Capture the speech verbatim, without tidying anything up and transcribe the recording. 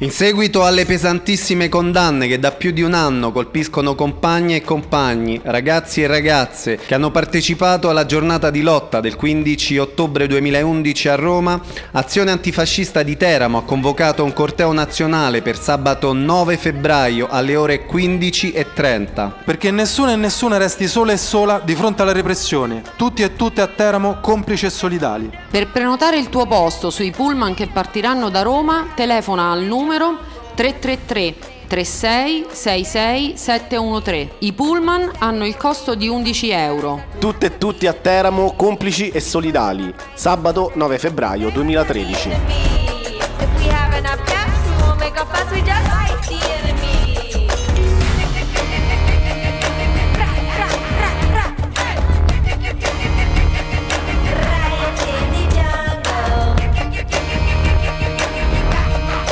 In seguito alle pesantissime condanne che da più di un anno colpiscono compagne e compagni, ragazzi e ragazze che hanno partecipato alla giornata di lotta del quindici ottobre duemilaundici a Roma, Azione Antifascista di Teramo ha convocato un corteo nazionale per sabato nove febbraio alle ore quindici e trenta. Perché nessuno e nessuna resti sola e sola di fronte alla repressione. Tutti e tutte a Teramo complici e solidali. Per prenotare il tuo posto sui pullman che partiranno da Roma, telefona al numero tre tre tre tre sei sei sei sette uno tre. I pullman hanno il costo di undici euro. Tutte e tutti a Teramo complici e solidali. Sabato nove febbraio duemilatredici.